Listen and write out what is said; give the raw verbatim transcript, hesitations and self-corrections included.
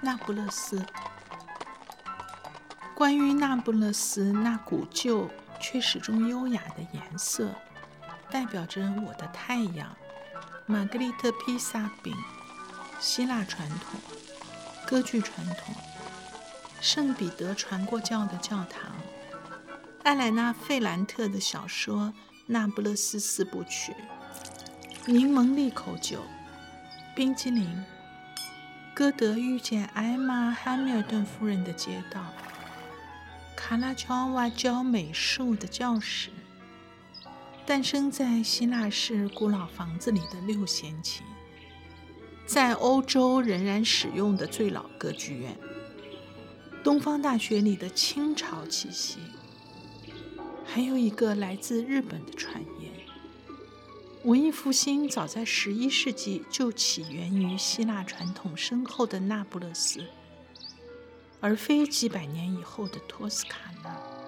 那不勒斯。关于那不勒斯那古旧却始终优雅的颜色，代表着我的太阳，玛格丽特披萨饼，希腊传统，歌剧传统，圣彼得传过教的教堂，艾莱娜·费兰特的小说《那不勒斯四部曲》，柠檬利口酒，冰激凌，歌德遇见艾玛·汉密尔顿夫人的街道，卡拉乔瓦教美术的教室，诞生在希腊式古老房子里的六弦琴，在欧洲仍然使用的最老歌剧院，东方大学里的清朝气息，还有一个来自日本的传言。文艺复兴早在十一世纪就起源于希腊传统深厚的那不勒斯，而非几百年以后的托斯卡纳。